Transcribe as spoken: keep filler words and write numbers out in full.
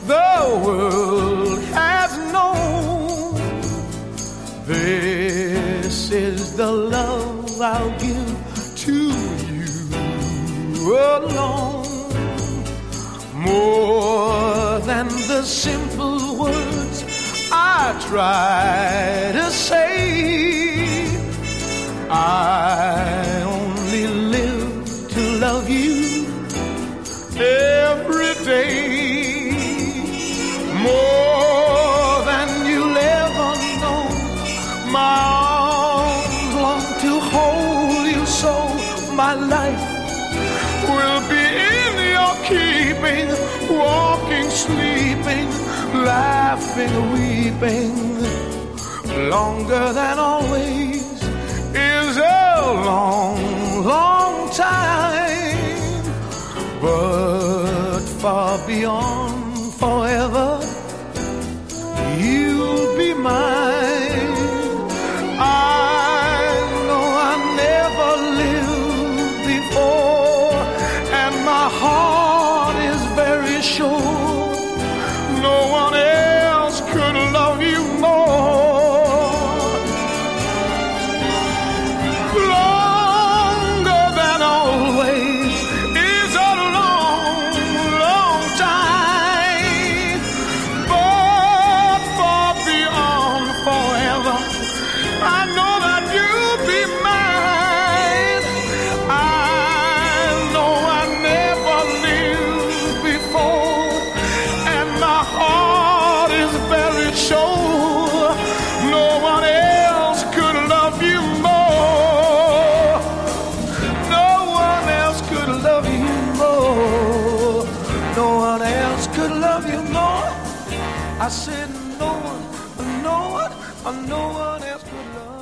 the world has known. This is the love I'll give to you alone. More than the simple words I try to say, I only live to love you every day. More than you'll ever know, my arms long to hold you so. My life will be in your keeping, walking, sleeping, laughing, weeping. Longer than always is a long, long time, but far beyond forever, you'll be mine. I know I never lived before, and my heart is very sure no one else could love you more. Longer than always is a long, long time, but far beyond forever, I know that you'll be mine. I know I never lived before, and my heart is very sure no one else could love you more. No one else could love you more. No one else could love you more. I said no one, no one, no one else could love you.